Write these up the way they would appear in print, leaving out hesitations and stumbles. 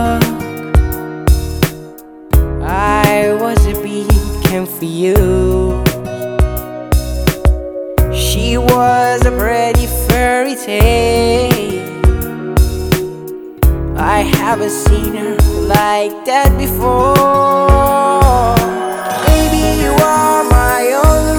luck. I was a bit confused. She was a pretty fairy tale. I haven't seen her like that before. Baby, you are my only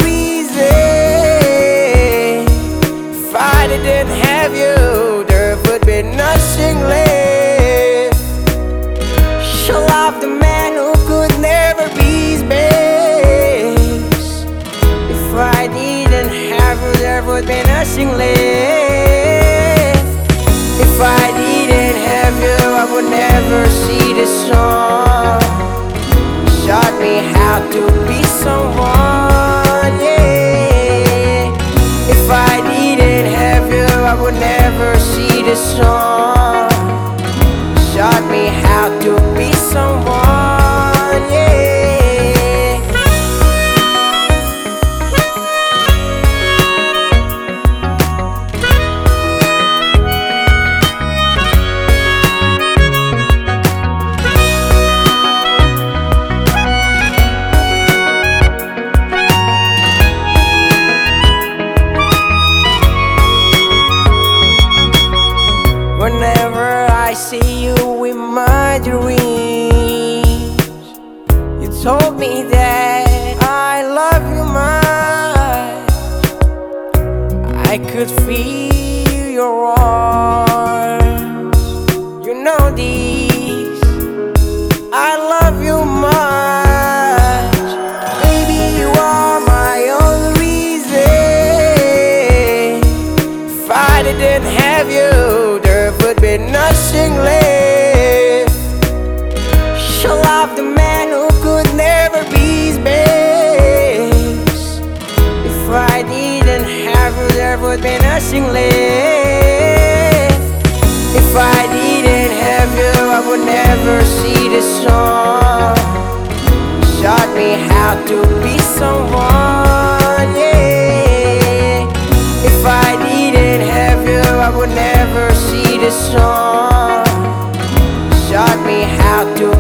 reason. If I didn't have you, there would be nothing left. She loved the man who could never be his best. If I didn't have you, there would be nothing left. If I didn't have you, I would never see the sun. Showed me how to be someone, yeah. If I didn't have you, I would never see the sun. Showed me how to be someone, yeah. Whenever I see you in my dreams, you told me that I love you much. I could feel your arms. You know this, I love you much. Baby, you are my only reason. If I didn't have you, there would be nothing left. She loved the man who could never be his best. If I didn't have you, there would be nothing left. If I didn't have you, I would never see the sun. Showed me how to be someone, yeah. If I didn't have you, I would never see the sun. Showed me how to